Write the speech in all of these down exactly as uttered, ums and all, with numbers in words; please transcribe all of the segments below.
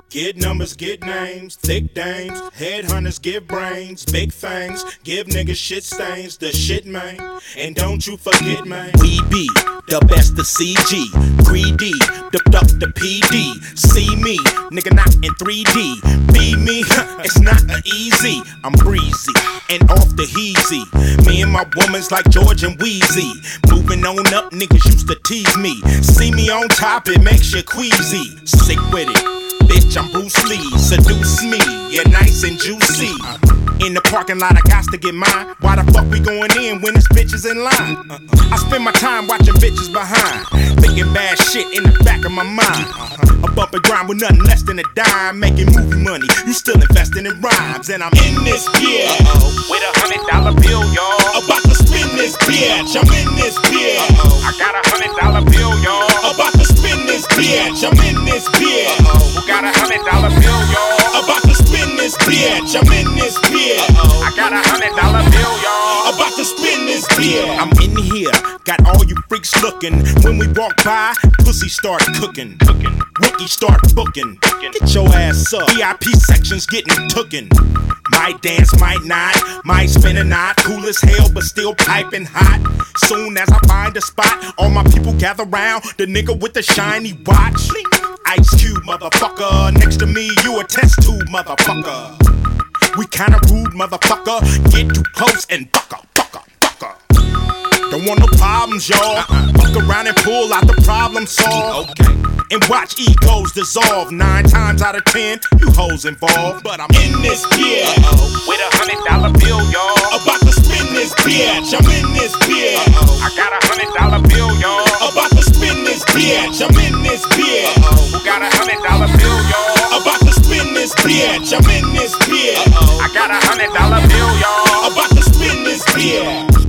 Get numbers, get names, thick dames, headhunters give brains, big things, give niggas shit stains, the shit man, and don't you forget man. We be the best of C G, greedy, dipped up the P D, see me, nigga not in three D, be me, it's not a easy, I'm breezy, and off the heezy, me and my woman's like George and Wheezy, moving on up, niggas used to tease me, see me on top, it makes you queasy, sick with it. Bitch, I'm Bruce Lee, seduce me, yeah, nice and juicy. In the parking lot, I got to get mine. Why the fuck we going in when this bitch is in line? I spend my time watching bitches behind, thinking bad shit in the back of my mind. A bump and grind with nothing less than a dime, making movie money. You still investing in rhymes, and I'm in this beer uh-oh, with a hundred dollar bill, y'all. About to spin this bitch, I'm in this beer. Uh-oh, I got a hundred dollar bill, y'all. About to spin this bitch, I'm in this beer. Uh-oh, who got a hundred dollar bill, y'all? About to spin this bitch, I'm in this beer. Uh-oh, I got a hundred dollar bill, y'all. About to spin this beer. I'm in here, got all you freaks looking. When we walk by, pussy start cooking. Cooking. Rookies start booking. Get your ass up. V I P sections getting tooken. Might dance, might not, might spin a knot. Cool as hell, but still piping hot. Soon as I find a spot, all my people gather round. The nigga with the shiny watch. Ice Cube, motherfucker. Next to me, you a test tube, motherfucker. We kinda rude, motherfucker. Get too close and fucker, fucker, fucker. Don't want no problems, y'all. Uh-uh. Fuck around and pull out the problem solved. Okay. And watch egos dissolve. Nine times out of ten, you hoes involved. But I'm in this beer uh-oh, with a hundred dollar bill, y'all. About to spin this bitch, I'm in this beer. Uh-oh, I got a hundred dollar bill, y'all. About to spin this bitch, I'm in this beer. Uh-oh, who got a hundred dollar bill, y'all? About to spin this bitch, I'm in this beer. Uh-oh, I got a hundred dollar bill, y'all. About to spin this beer.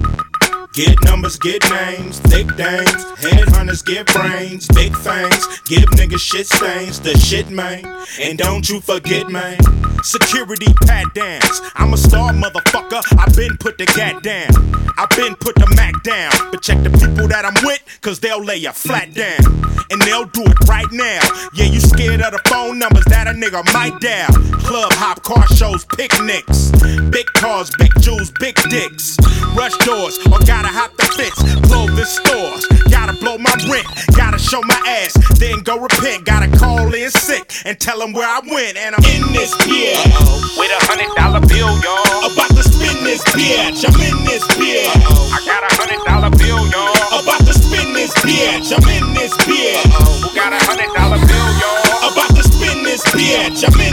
Get numbers, get names, thick dames, headhunters give brains, big things, give niggas shit stains, the shit man, and don't you forget man, security pat downs, I'm a star motherfucker, I been put the gat down, I been put the Mac down, but check the people that I'm with, cause they'll lay you flat down, and they'll do it right now, yeah you scared of the phone numbers that a nigga might dial, club hop, car shows, picnics, big cars, big jewels, big dicks, rush doors, or gotta hop the fence, clothing stores, gotta blow my rent, gotta show my ass, then go repent, gotta call in sick and tell them where I went, and I'm in this beer uh-oh, with a hundred dollar bill, y'all. About to spin this bitch, I'm in this beer. Uh-oh, I got a hundred dollar bill, y'all. About to spin this bitch, I'm in this beer. Uh-oh, who got a hundred dollar bill, y'all? About to spin this bitch, I'm in